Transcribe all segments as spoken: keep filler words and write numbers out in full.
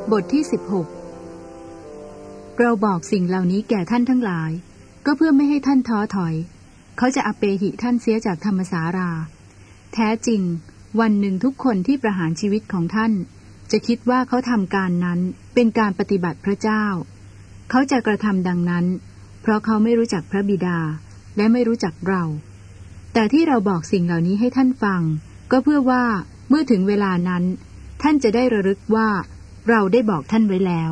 บทที่สิบหกเราบอกสิ่งเหล่านี้แก่ท่านทั้งหลายก็เพื่อไม่ให้ท่านท้อถอยเขาจะอเปหิท่านเสียจากธรรมสาราแท้จริงวันหนึ่งทุกคนที่ประหารชีวิตของท่านจะคิดว่าเขาทำการนั้นเป็นการปฏิบัติพระเจ้าเขาจะกระทำดังนั้นเพราะเขาไม่รู้จักพระบิดาและไม่รู้จักเราแต่ที่เราบอกสิ่งเหล่านี้ให้ท่านฟังก็เพื่อว่าเมื่อถึงเวลานั้นท่านจะได้ระลึกว่าเราได้บอกท่านไว้แล้ว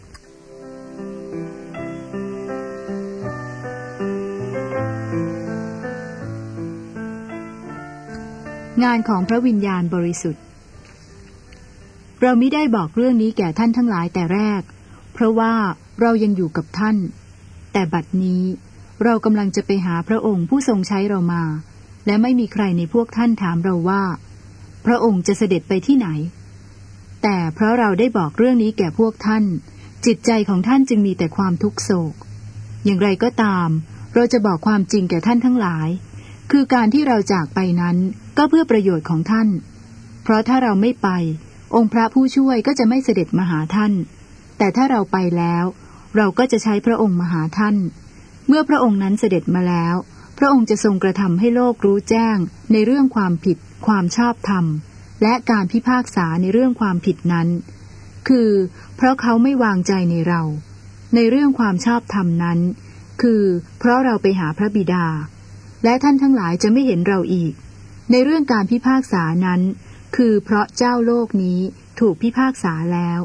งานของพระวิญญาณบริสุทธิ์เรามิได้บอกเรื่องนี้แก่ท่านทั้งหลายแต่แรกเพราะว่าเรายังอยู่กับท่านแต่บัดนี้เรากำลังจะไปหาพระองค์ผู้ทรงใช้เรามาและไม่มีใครในพวกท่านถามเราว่าพระองค์จะเสด็จไปที่ไหนแต่เพราะเราได้บอกเรื่องนี้แก่พวกท่านจิตใจของท่านจึงมีแต่ความทุกโศกอย่างไรก็ตามเราจะบอกความจริงแก่ท่านทั้งหลายคือการที่เราจากไปนั้นก็เพื่อประโยชน์ของท่านเพราะถ้าเราไม่ไปองค์พระผู้ช่วยก็จะไม่เสด็จมาหาท่านแต่ถ้าเราไปแล้วเราก็จะใช้พระองค์มาหาท่านเมื่อพระองค์นั้นเสด็จมาแล้วพระองค์จะทรงกระทำให้โลกรู้แจ้งในเรื่องความผิดความชอบธรรมและการพิพากษาในเรื่องความผิดนั้นคือเพราะเขาไม่วางใจในเราในเรื่องความชอบธรรมนั้นคือเพราะเราไปหาพระบิดาและท่านทั้งหลายจะไม่เห็นเราอีกในเรื่องการพิพากษานั้นคือเพราะเจ้าโลกนี้ถูกพิพากษาแล้ว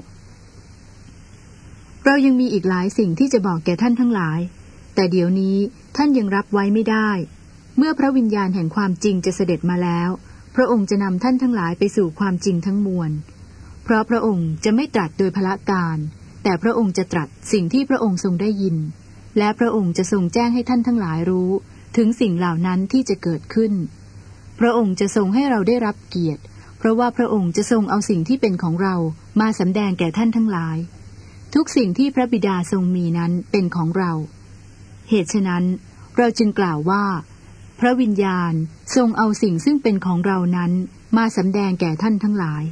เรายังมีอีกหลายสิ่งที่จะบอกแก่ท่านทั้งหลายแต่เดี๋ยวนี้ท่านยังรับไว้ไม่ได้เมื่อพระวิญญาณแห่งความจริงจะเสด็จมาแล้วพระองค์จะนำท่านทั้งหลายไปสู่ความจริงทั้งมวลเพราะพระองค์จะไม่ตรัสโดยพละการแต่พระองค์จะตรัสสิ่งที่พระองค์ทรงได้ยินและพระองค์จะทรงแจ้งให้ท่านทั้งหลายรู้ถึงสิ่งเหล่านั้นที่จะเกิดขึ้นพระองค์จะทรงให้เราได้รับเกียรติเพราะว่าพระองค์จะทรงเอาสิ่งที่เป็นของเรามาสำแดงแก่ท่านทั้งหลายทุกสิ่งที่พระบิดาทรงมีนั้นเป็นของเราเหตุฉะนั้นเราจึงกล่าวว่าพระวิญญาณทรงเอาสิ่งซึ่งเป็นของเรานั้นมาสำแดงแก่ท่านทั้งหลาย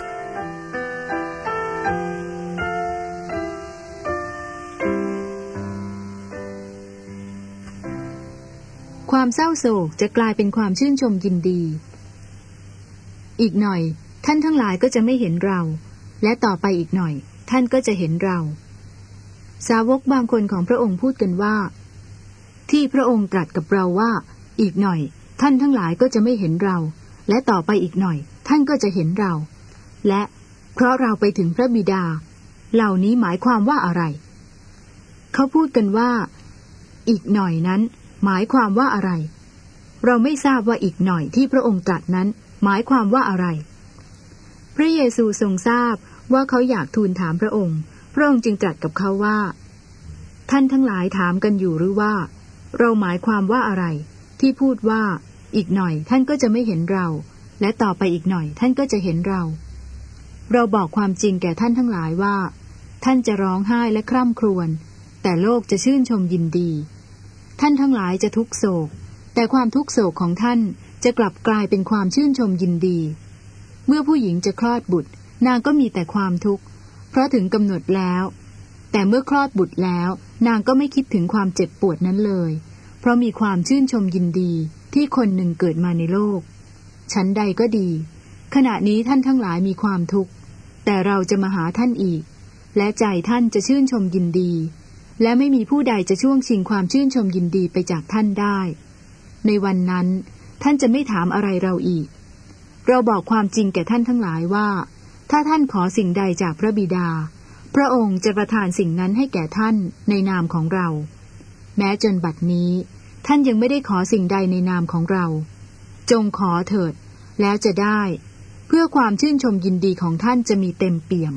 ความเศร้าโศกจะกลายเป็นความชื่นชมยินดีอีกหน่อยท่านทั้งหลายก็จะไม่เห็นเราและต่อไปอีกหน่อยท่านก็จะเห็นเราสาวกบางคนของพระองค์พูดกันว่าที่พระองค์ตรัสกับเราว่าอีกหน่อยท่านทั้งหลายก็จะไม่เห็นเราและต่อไปอีกหน่อยท่านก็จะเห็นเราและเพราะเราไปถึงพระบิดาเหล่านี้หมายความว่าอะไรเขาพูดกันว่าอีกหน่อยนั้นหมายความว่าอะไรเราไม่ทราบว่าอีกหน่อยที่พระองค์ตรัสนั้นหมายความว่าอะไรพระเยซูทรงทราบว่าเขาอยากทูลถามพระองค์พระองค์จึงตรัสกับเขาว่าท่านทั้งหลายถามกันอยู่หรือว่าเราหมายความว่าอะไรที่พูดว่าอีกหน่อยท่านก็จะไม่เห็นเราและต่อไปอีกหน่อยท่านก็จะเห็นเราเราบอกความจริงแก่ท่านทั้งหลายว่าท่านจะร้องไห้และคร่ำครวญแต่โลกจะชื่นชมยินดีท่านทั้งหลายจะทุกโศกแต่ความทุกโศกของท่านจะกลับกลายเป็นความชื่นชมยินดีเมื่อผู้หญิงจะคลอดบุตรนางก็มีแต่ความทุกข์เพราะถึงกำหนดแล้วแต่เมื่อคลอดบุตรแล้วนางก็ไม่คิดถึงความเจ็บปวดนั้นเลยเพราะมีความชื่นชมยินดีที่คนหนึ่งเกิดมาในโลกชั้นใดก็ดีขณะนี้ท่านทั้งหลายมีความทุกข์แต่เราจะมาหาท่านอีกและใจท่านจะชื่นชมยินดีและไม่มีผู้ใดจะช่วงชิงความชื่นชมยินดีไปจากท่านได้ในวันนั้นท่านจะไม่ถามอะไรเราอีกเราบอกความจริงแก่ท่านทั้งหลายว่าถ้าท่านขอสิ่งใดจากพระบิดาพระองค์จะประทานสิ่งนั้นให้แก่ท่านในนามของเราแม้จนบัดนี้ท่านยังไม่ได้ขอสิ่งใดในนามของเราจงขอเถิดแล้วจะได้เพื่อความชื่นชมยินดีของท่านจะมีเต็มเปี่ยม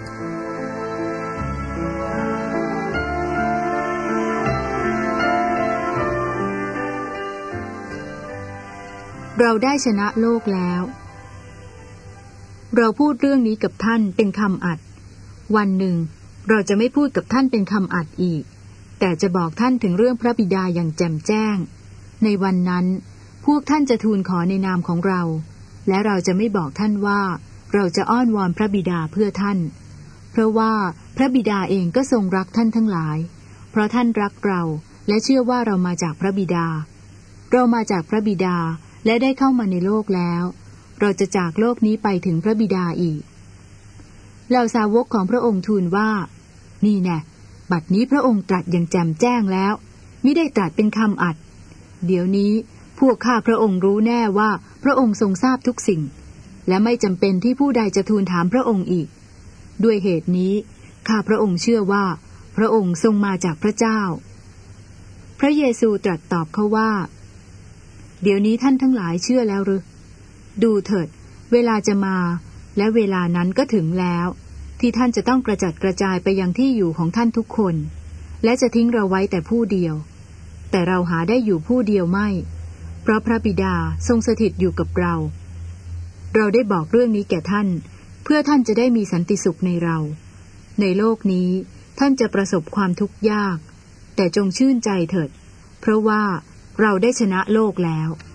เราได้ชนะโลกแล้วเราพูดเรื่องนี้กับท่านเป็นคำอัดวันหนึ่งเราจะไม่พูดกับท่านเป็นคำอัดอีกแต่จะบอกท่านถึงเรื่องพระบิดาอย่างแจ่มแจ้งในวันนั้นพวกท่านจะทูลขอในนามของเราและเราจะไม่บอกท่านว่าเราจะอ้อนวอนพระบิดาเพื่อท่านเพราะว่าพระบิดาเองก็ทรงรักท่านทั้งหลายเพราะท่านรักเราและเชื่อว่าเรามาจากพระบิดาเรามาจากพระบิดาและได้เข้ามาในโลกแล้วเราจะจากโลกนี้ไปถึงพระบิดาอีกเหล่าสาวกของพระองค์ทูลว่านี่แน่บัดนี้พระองค์ตรัสอย่างแจ่มแจ้งแล้วมิได้ตรัสเป็นคำอัดเดี๋ยวนี้พวกข้าพระองค์รู้แน่ว่าพระองค์ทรงทราบทุกสิ่งและไม่จำเป็นที่ผู้ใดจะทูลถามพระองค์อีกด้วยเหตุนี้ข้าพระองค์เชื่อว่าพระองค์ทรงมาจากพระเจ้าพระเยซูตรัสตอบเขาว่าเดี๋ยวนี้ท่านทั้งหลายเชื่อแล้วหรือดูเถิดเวลาจะมาและเวลานั้นก็ถึงแล้วที่ท่านจะต้องกระจัดกระจายไปยังที่อยู่ของท่านทุกคนและจะทิ้งเราไว้แต่ผู้เดียวแต่เราหาได้อยู่ผู้เดียวไม่เพราะพระบิดาทรงสถิตอยู่กับเราเราได้บอกเรื่องนี้แก่ท่านเพื่อท่านจะได้มีสันติสุขในเราในโลกนี้ท่านจะประสบความทุกข์ยากแต่จงชื่นใจเถิดเพราะว่าเราได้ชนะโลกแล้ว